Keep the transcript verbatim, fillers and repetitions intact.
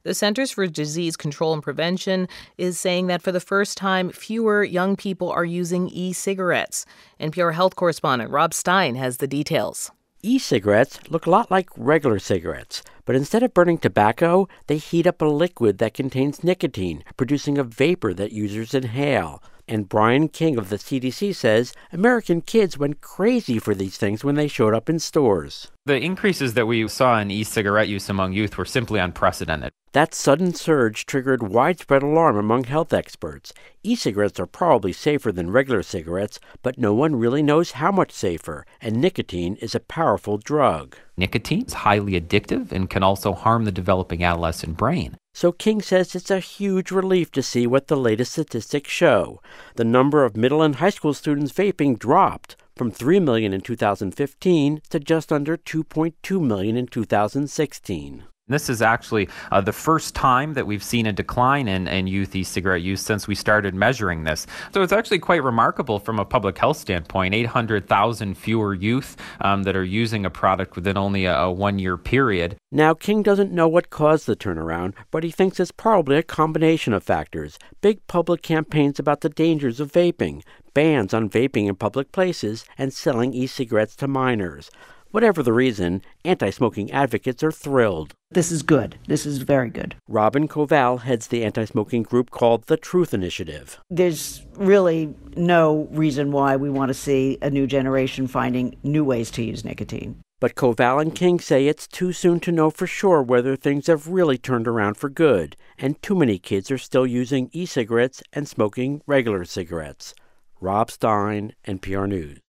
The Centers for Disease Control and Prevention is saying that for the first time, fewer young people are using e-cigarettes. N P R health correspondent Rob Stein has the details. E-cigarettes look a lot like regular cigarettes, but instead of burning tobacco, they heat up a liquid that contains nicotine, producing a vapor that users inhale. And Brian King of the C D C says American kids went crazy for these things when they showed up in stores. The increases that we saw in e-cigarette use among youth were simply unprecedented. That sudden surge triggered widespread alarm among health experts. E-cigarettes are probably safer than regular cigarettes, but no one really knows how much safer, and nicotine is a powerful drug. Nicotine is highly addictive and can also harm the developing adolescent brain. So King says it's a huge relief to see what the latest statistics show. The number of middle and high school students vaping dropped from three million in two thousand fifteen to just under two point two million in two thousand sixteen. This is actually uh, the first time that we've seen a decline in, in youth e-cigarette use since we started measuring this. So it's actually quite remarkable from a public health standpoint. eight hundred thousand fewer youth um, that are using a product within only a, a one-year period. Now, King doesn't know what caused the turnaround, but he thinks it's probably a combination of factors. Big public campaigns about the dangers of vaping, bans on vaping in public places, and selling e-cigarettes to minors. Whatever the reason, anti-smoking advocates are thrilled. This is good. This is very good. Robin Koval heads the anti-smoking group called the Truth Initiative. There's really no reason why we want to see a new generation finding new ways to use nicotine. But Koval and King say it's too soon to know for sure whether things have really turned around for good, and too many kids are still using e-cigarettes and smoking regular cigarettes. Rob Stein, N P R News.